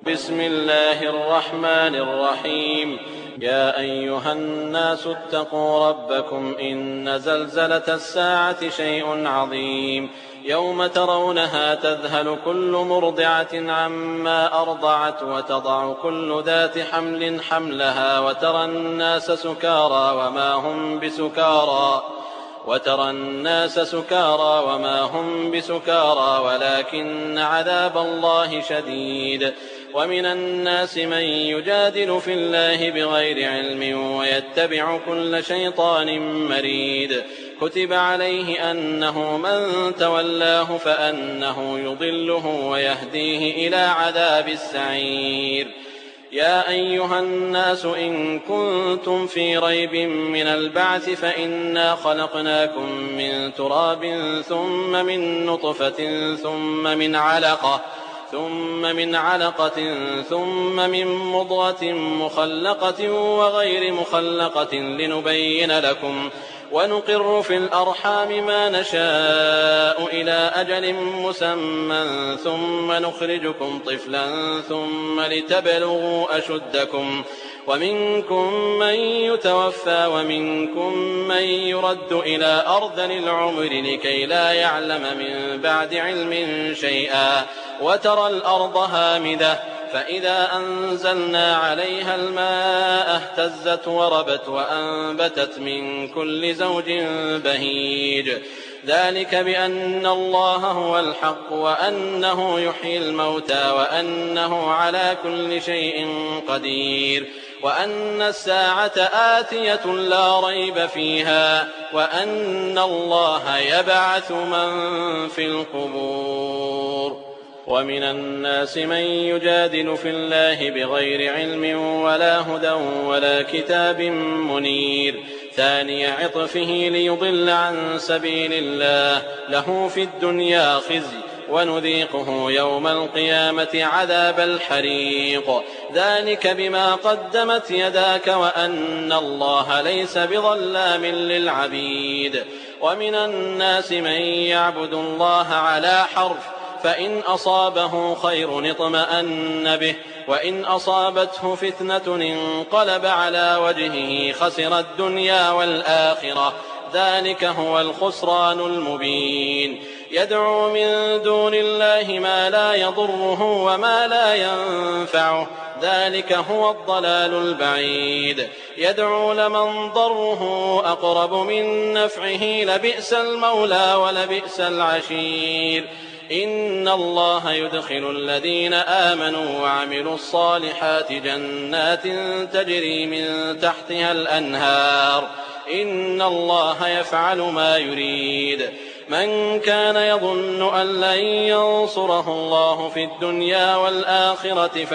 بسم الله الرحمن الرحيم. يا أيها الناس اتقوا ربكم إن زلزلة الساعة شيء عظيم يوم ترونها تذهل كل مرضعة عما أرضعت وتضع كل ذات حمل حملها وترى الناس سكارى وما هم بسكارى ولكن عذاب الله شديد. ومن الناس من يجادل في الله بغير علم ويتبع كل شيطان مريد. كتب عليه أنه من تولاه فأنه يضله ويهديه إلى عذاب السعير. يا أيها الناس إن كنتم في ريب من البعث فإنا خلقناكم من تراب ثم من نطفة ثم من علقة ثم من مضغة مخلقة وغير مخلقة لنبين لكم ونقر في الأرحام ما نشاء إلى أجل مسمى ثم نخرجكم طفلا ثم لتبلغوا أشدكم ومنكم من يتوفى ومنكم من يرد إلى أرذل العمر لكي لا يعلم من بعد علم شيئا. وترى الأرض هامدة فإذا أنزلنا عليها الماء اهتزت وربت وأنبتت من كل زوج بهيج. ذلك بأن الله هو الحق وأنه يحيي الموتى وأنه على كل شيء قدير وأن الساعة آتية لا ريب فيها وأن الله يبعث من في القبور. ومن الناس من يجادل في الله بغير علم ولا هدى ولا كتاب منير. ثاني عطفه ليضل عن سبيل الله له في الدنيا خزي ونذيقه يوم القيامة عذاب الحريق. ذلك بما قدمت يداك وأن الله ليس بظلام للعبيد. ومن الناس من يعبد الله على حرف فإن أصابه خير اطمأن به وإن أصابته فتنة انقلب على وجهه خسر الدنيا والآخرة. ذلك هو الخسران المبين. يدعو من دون الله ما لا يضره وما لا ينفعه ذلك هو الضلال البعيد. يدعو لمن ضره أقرب من نفعه لبئس المولى ولبئس العشير. إن الله يدخل الذين آمنوا وعملوا الصالحات جنات تجري من تحتها الأنهار إن الله يفعل ما يريد. من كان يظن أن لن ينصره الله في الدنيا والآخرة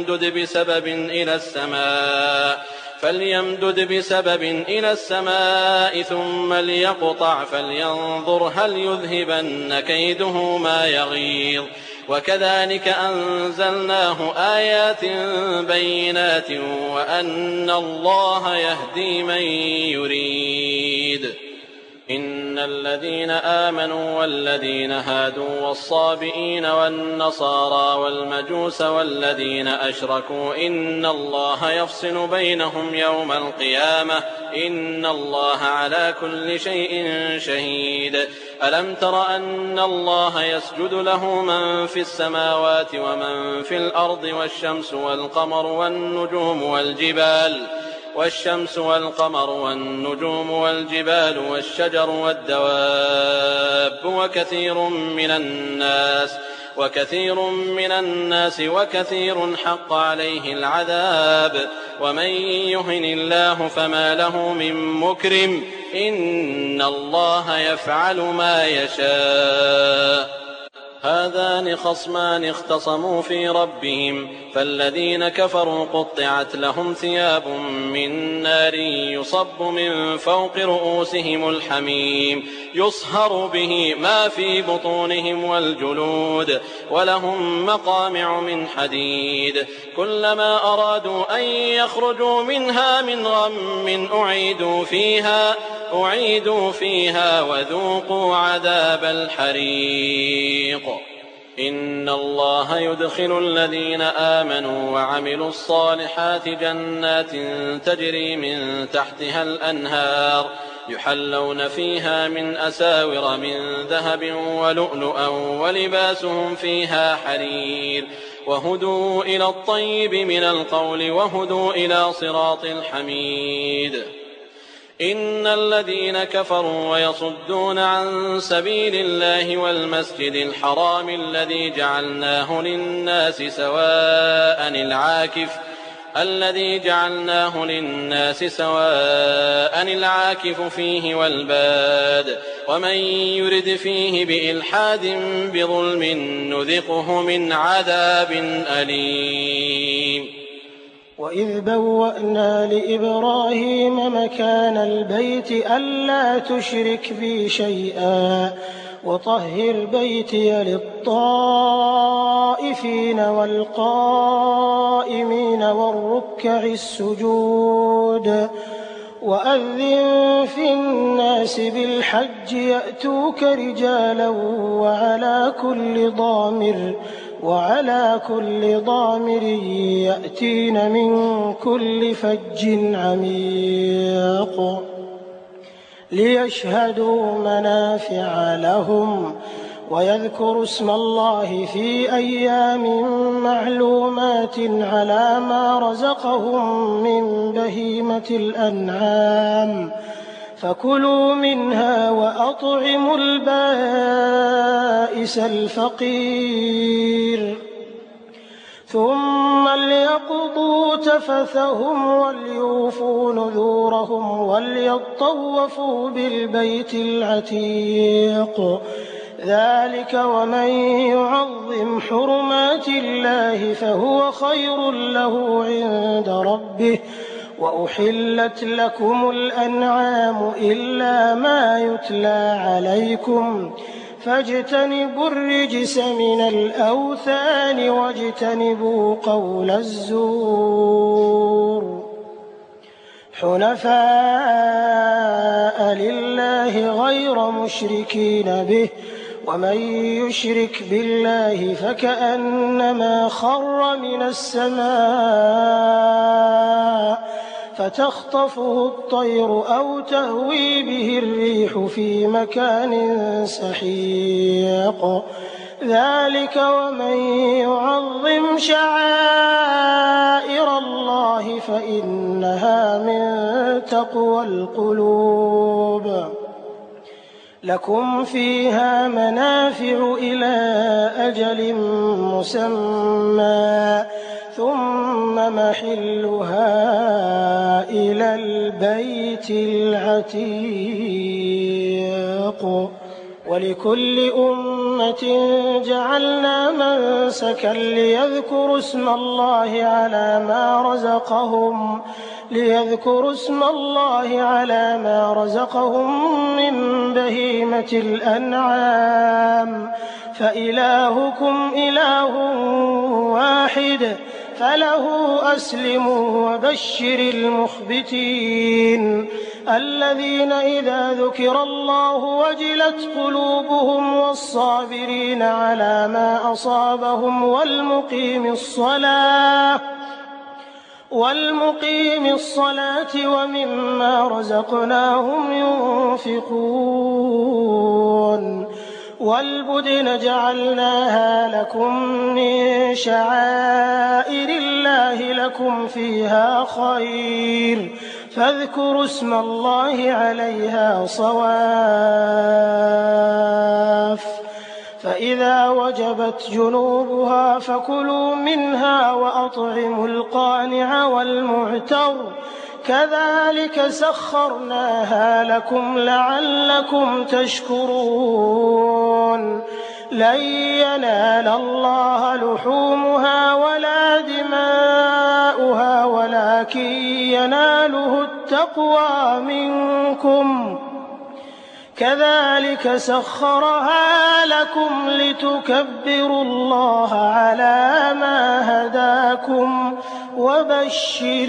فليمدد بسبب إلى السماء ثم ليقطع فلينظر هل يذهبن كيده ما يغيظ. وكذلك أنزلناه آيات بينات وأن الله يهدي من يريد. إن الذين آمنوا والذين هادوا والصابئين والنصارى والمجوس والذين أشركوا إن الله يفصل بينهم يوم القيامة إن الله على كل شيء شهيد. ألم تر أن الله يسجد له من في السماوات ومن في الأرض والشمس والنجوم والجبال والشجر والدواب وكثير حق عليه العذاب ومن يهن الله فما له من مكرم إن الله يفعل ما يشاء. هذان خصمان اختصموا في ربهم فالذين كفروا قطعت لهم ثياب من نار يصب من فوق رؤوسهم الحميم يصهر به ما في بطونهم والجلود ولهم مقامع من حديد كلما أرادوا أن يخرجوا منها من غم أعيدوا فيها وذوقوا عذاب الحريق. إن الله يدخل الذين آمنوا وعملوا الصالحات جنات تجري من تحتها الأنهار يحلون فيها من أساور من ذهب ولؤلؤا ولباسهم فيها حرير وهدوا إلى الطيب من القول وهدوا إلى صراط الحميد. إن الذين كفروا ويصدون عن سبيل الله والمسجد الحرام الذي جعلناه للناس سواء العاكف فيه والباد ومن يرد فيه بإلحاد بظلم نذقه من عذاب أليم. وإذ بوأنا لإبراهيم مكان البيت ألا تشرك بي شيئا وطهر بيتي للطائفين والقائمين والركع السجود وأذن في الناس بالحج يأتوك رجالا وعلى كل ضامر يأتين من كل فج عميق ليشهدوا منافع لهم ويذكروا اسم الله في أيام معلومات على ما رزقهم من بهيمة الأنعام فكلوا منها وأطعموا البائس الفقير ثم ليقضوا تفثهم وليوفوا نذورهم وليطوفوا بالبيت العتيق ذلك ومن يعظم حرمات الله فهو خير له عند ربه وأحلت لكم الأنعام إلا ما يتلى عليكم فاجتنبوا الرجس من الأوثان واجتنبوا قول الزور حنفاء لله غير مشركين به ومن يشرك بالله فكأنما خر من السماء فتخطفه الطير أو تهوي به الريح في مكان سحيق ذلك ومن يعظم شعائر الله فإنها من تقوى القلوب لكم فيها منافع إلى أجل مسمى ثم محلها إلى البيت العتيق ولكل أمة جعلنا منسكا ليذكروا اسم الله على ما رزقهم من بهيمة الأنعام فإلهكم إله واحد فله أسلموا وبشر المخبتين الذين إذا ذكر الله وجلت قلوبهم والصابرين على ما أصابهم والمقيم الصلاة ومما رزقناهم ينفقون والبدن جعلناها لكم من شعائر الله لكم فيها خير فاذكروا اسم الله عليها صواف فإذا وجبت جنوبها فكلوا منها وأطعموا القانع والمعتر كذلك سخرناها لكم لعلكم تشكرون لن ينال الله لحومها ولا دماؤها ولكن يناله التقوى منكم كذلك سخرها لكم لتكبروا الله على ما هداكم وبشر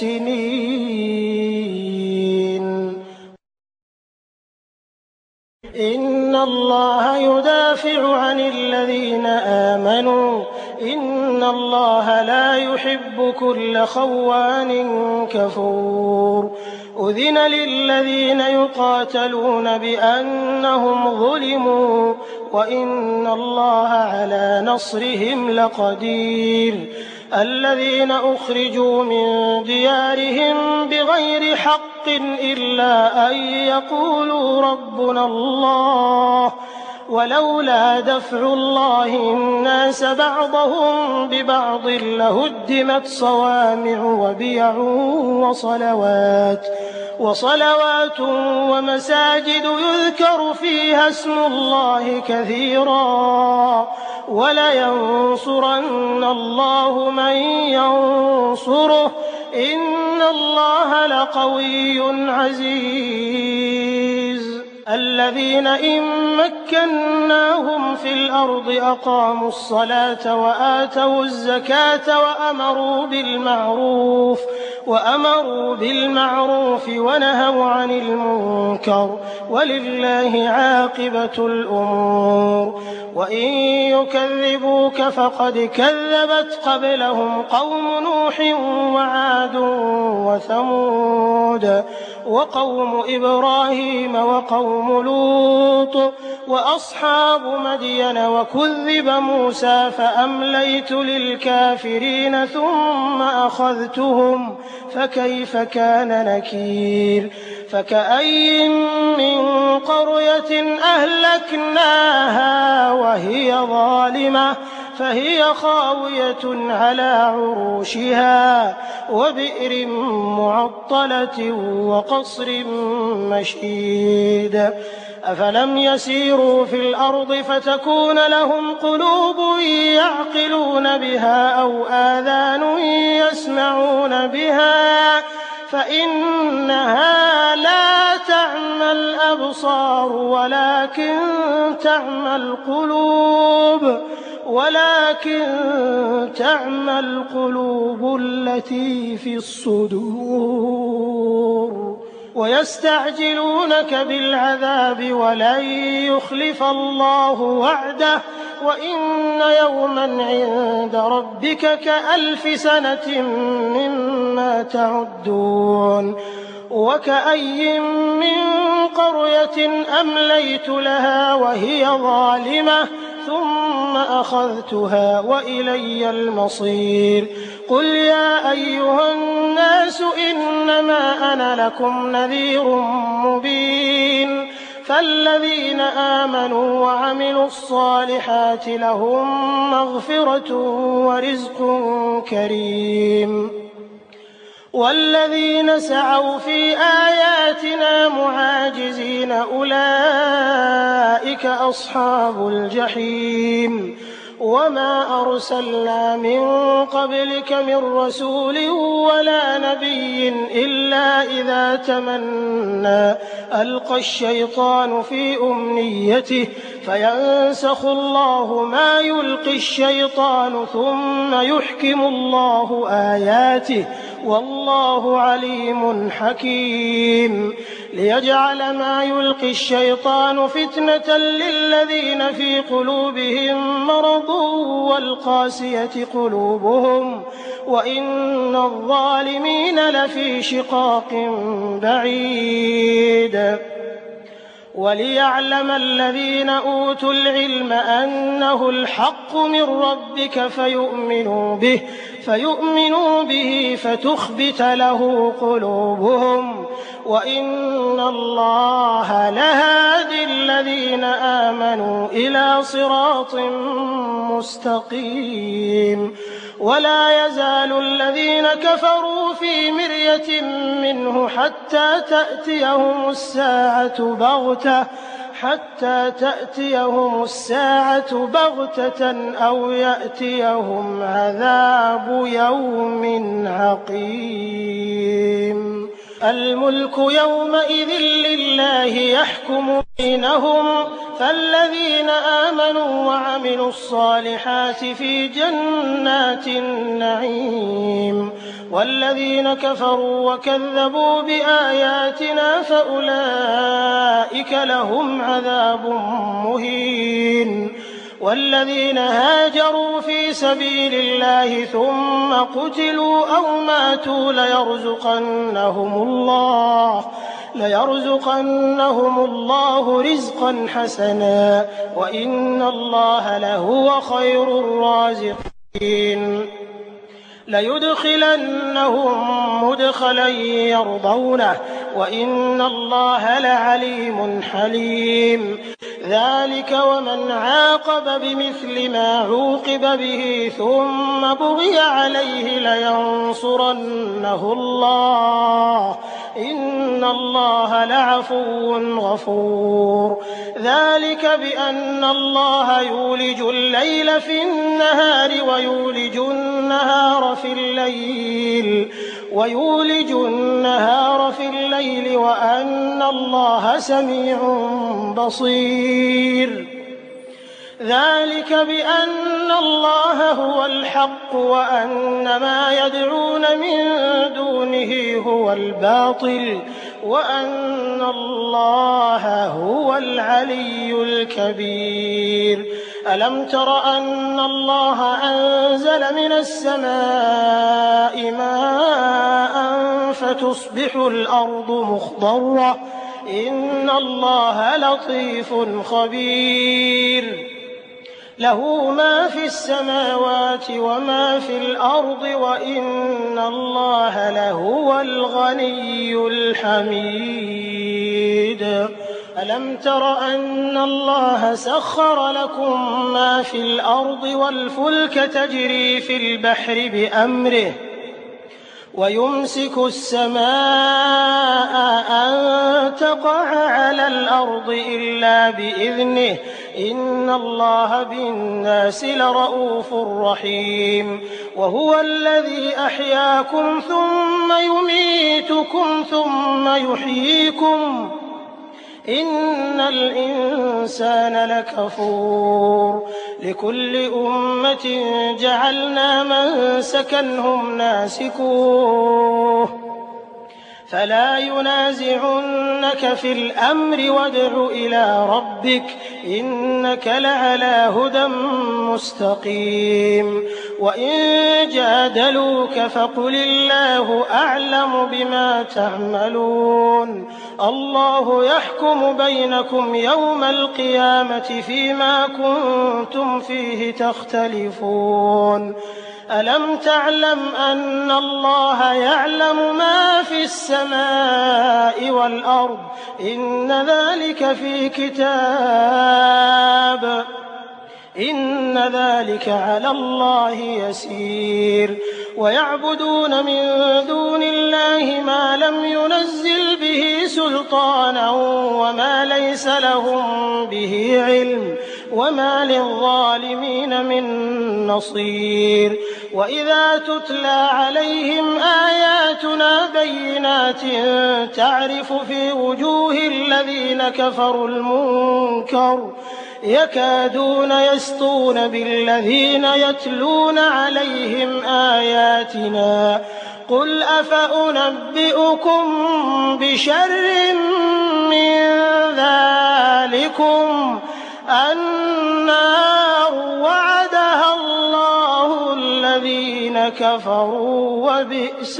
المحسنين إن الله يدافع عن الذين آمنوا إن الله لا يحب كل خوان كفور أذن للذين يقاتلون بأنهم ظلموا وإن الله على نصرهم لقدير الذين أخرجوا من ديارهم بغير حق إلا أن يقولوا ربنا الله ولولا دفع الله الناس بعضهم ببعض لهدمت صوامع وبيع وصلوات ومساجد يذكر فيها اسم الله كثيرا ولينصرن الله من ينصره إن الله لقوي عزيز الذين إن مكناهم في الأرض أقاموا الصلاة وآتوا الزكاة وأمروا بالمعروف ونهوا عن المنكر ولله عاقبة الأمور وإن يكذبوك فقد كذبت قبلهم قوم نوح وعاد وثمود وقوم إبراهيم وقوم لوط وأصحاب مدين وكذب موسى فأمليت للكافرين ثم أخذتهم فكيف كان نكير فكأين من قرية أهلكناها وهي ظالمة فهي خاوية على عروشها وبئر معطلة وقصر مشيد أفلم يسيروا في الأرض فتكون لهم قلوب يعقلون بها أو آذان يسمعون بها فإنها لا تعمى الأبصار ولكن تعمى القلوب التي في الصدور ويستعجلونك بالعذاب ولن يخلف الله وعده وإن يوما عند ربك كألف سنة مما تعدون وكأي من قرية أمليت لها وهي ظالمة ثم أخذتها وإلي المصير قل يا أيها الناس إنما أنا لكم نذير مبين فالذين آمنوا وعملوا الصالحات لهم مغفرة ورزق كريم والذين سعوا في آياتنا معاجزين أولئك أصحاب الجحيم وما أرسلنا من قبلك من رسول ولا نبي إلا إذا تمنى ألقى الشيطان في أمنيته فينسخ الله ما يلقي الشيطان ثم يحكم الله آياته والله عليم حكيم ليجعل ما يلقي الشيطان فتنة للذين في قلوبهم مرض والقاسية قلوبهم وإن الظالمين لفي شقاق بعيد وليعلم الذين أوتوا العلم أنه الحق من ربك فيؤمنوا به فتخبت له قلوبهم وإن الله لهادي الذين آمنوا إلى صراط مستقيم ولا يزال الذين كفروا في مرية منه حتى تأتيهم الساعة بغتة أو يأتيهم عذاب يوم عقيم الملك يومئذ لله يحكم بينهم فالذين آمنوا وعملوا الصالحات في جنات النعيم والذين كفروا وكذبوا بآياتنا فأولئك لهم عذاب مهين والذين هاجروا في سبيل الله ثم قتلوا أو ماتوا ليرزقنهم الله رزقا حسنا وإن الله لهو خير الرازقين ليدخلنهم مدخلا يرضونه وإن الله لعليم حليم ذلك ومن عاقب بمثل ما عوقب به ثم بغي عليه لينصرنه الله إن الله لعفو غفور ذلك بأن الله يولج الليل في النهار ويولج النهار في الليل وأن الله سميع بصير ذلك بأن الله هو الحق وأن ما يدعون من دونه هو الباطل وأن الله هو العلي الكبير ألم تر أن الله أنزل من السماء ماء فتصبح الأرض مخضرة إن الله لطيف خبير له ما في السماوات وما في الأرض وإن الله لهو الغني الحميد ألم تر أن الله سخر لكم ما في الأرض والفلك تجري في البحر بأمره ويمسك السماء أن تقع على الأرض إلا بإذنه إن الله بالناس لرءوف رحيم وهو الذي أحياكم ثم يميتكم ثم يحييكم إن الإنسان لكفور لكل أمة جعلنا منسكا هم ناسكوه فلا ينازعنك في الأمر وادع إلى ربك إنك لعلى هدى مستقيم وإن جادلوك فقل الله أعلم بما تعملون الله يحكم بينكم يوم القيامة فيما كنتم فيه تختلفون ألم تعلم أن الله يعلم ما في السماء والأرض إن ذلك في كتاب إن ذلك على الله يسير ويعبدون من دون الله ما لم ينزل به سلطانا وما ليس لهم به علم وما للظالمين من نصير وإذا تتلى عليهم آياتنا بينات تعرف في وجوه الذين كفروا المنكر يكادون يسطون بالذين يتلون عليهم آياتنا قل أفأنبئكم بشر من ذلكم النار وعدها الله الذين كفروا وبئس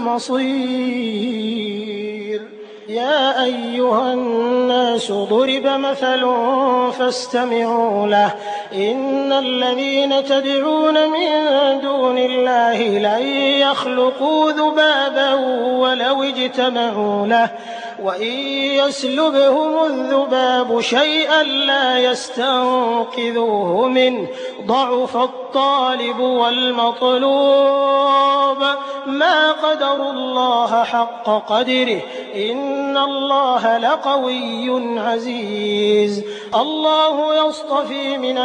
المصير يا أيها الناس ضرب مثل فاستمعوا له إن الذين تدعون من دون الله لن يخلقوا ذبابا ولو اجتمعوا له وإن يسلبهم الذباب شيئا لا يستنقذوه منه ضعف الطالب والمطلوب ما قدروا الله حق قدره إن الله لقوي عزيز الله يصطفي من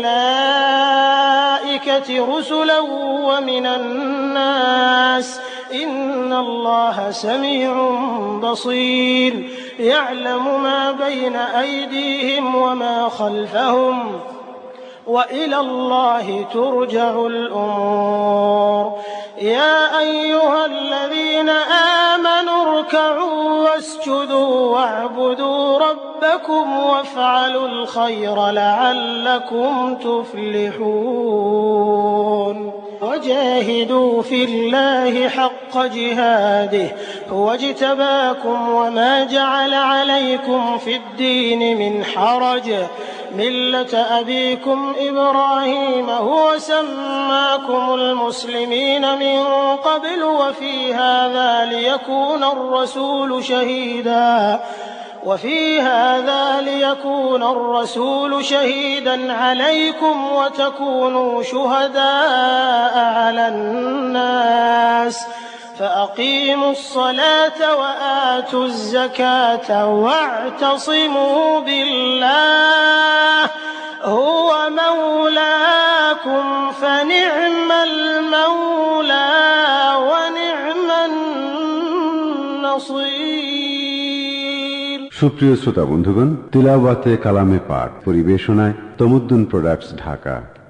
الملائكة رسلا ومن الناس إن الله سميع بصير يعلم ما بين أيديهم وما خلفهم وإلى الله ترجع الأمور يا أيها واعبدوا ربكم وافعلوا الخير لعلكم تفلحون وجاهدوا في الله حق جهاده هو اجتباكم وما جعل عليكم في الدين من حرج ملة أبيكم إبراهيم هو سماكم المسلمين من قبل وفي هذا ليكون الرسول شهيدا عليكم وتكونوا شهداء على الناس فأقيموا الصلاة وآتوا الزكاة واعتصموا بالله هو مولاكم فنعم المولى ونعم النصير। সুপ্রিয় শ্রোতা বন্ধুগণ, তিলাওয়াতে কালামে পাক পরিবেশনায় তমুদ্দুন প্রোডাক্টস, ঢাকা।